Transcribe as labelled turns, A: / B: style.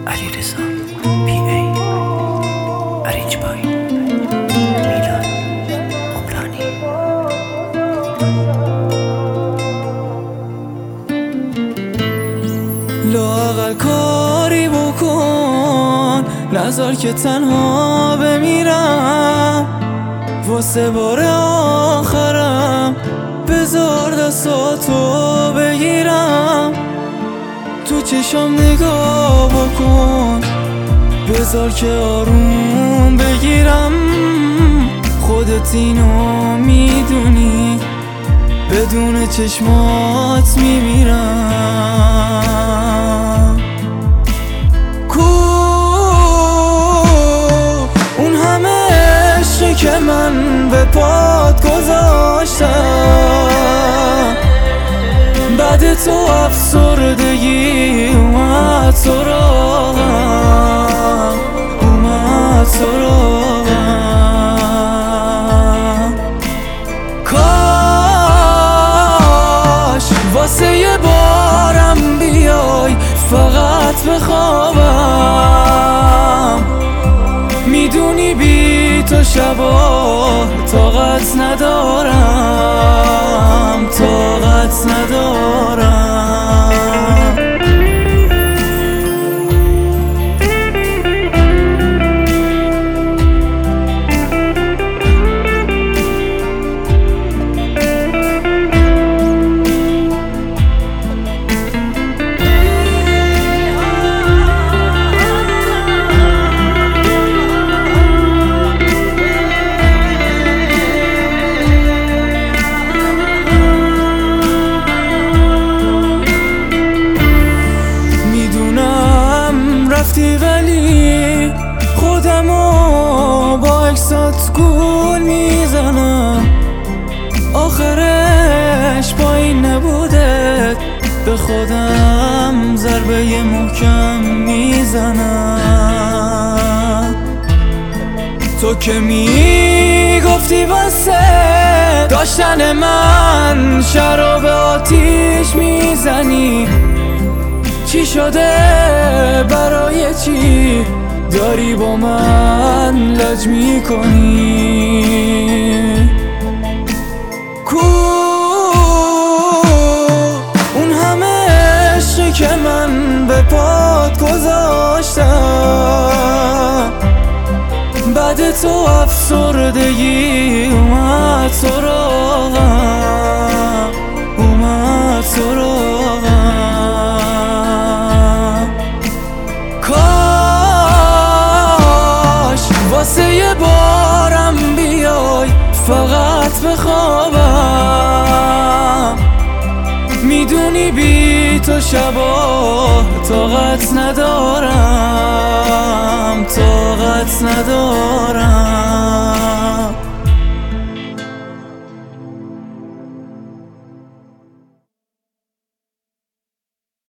A: علیرضا PA ارینج بای میلاد عمرانی.
B: لااقل کاری بکن، نذار که تنها بمیرم. واسه بار آخرم بذار دستاتو بگیرم. تو چشام نگاه بکن، بذار که آروم بگیرم. خودت اینو میدونی، بدون چشمات میمیرم. کو اون همه عشقی که من به پات گذاشتم، بعد تو افسردگی اومد سراغم، اومد سراغم. کاش واسه یه بارم بیای فقط بخوابم. میدونی بی تو شبا طاقت ندارم، طاقت ندارم. ولی خودمو با عکسات گول میزنم. آخرش با این نبوده، به خودم ضربه محکم میزنم. تو که میگفتی واسه داشتن من شراب آتیش میزنی. چی شده؟ برای چی داری با من لج میکنی؟ کو اون همه عشقی که من به پات گذاشتم، بعد تو افسردگی اومد سراغم، اومد سراغم. واسه یه بارم بیای فقط بخوابم. میدونی بی تو شبا طاقت ندارم، طاقت ندارم.